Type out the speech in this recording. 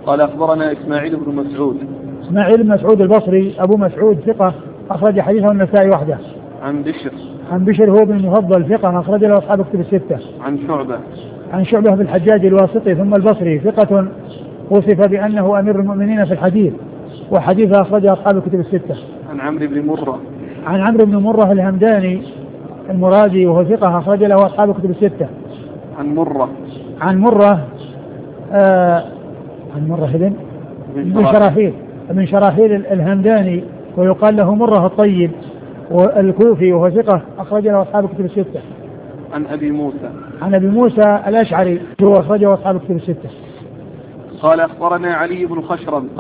قال أخبرنا إسماعيل بن مسعود. إسماعيل بن مسعود البصري أبو مسعود ثقة أخرج حديثه النسائي وحده. عن بشر هو بن المفضل ثقة أخرج له أصحاب كتب الستة. عن شعبة بن الحجاج الواسطي ثم البصري ثقة وصف بأنه أمير المؤمنين في الحديث وحديثه أخرجه أصحاب كتب الستة. عن عمرو بن مرة الهمداني المرادي وهو ثقة أخرج له أصحاب كتب الستة. عن مرة بن شراحيل الهمداني ويقال له مرة الطيب والكوفي وهو ثقة أخرج له أصحاب كتب الستة. عن أبي موسى الأشعري وهو أخرجه أصحاب كتب الستة. قال أخبرنا علي بن خشرم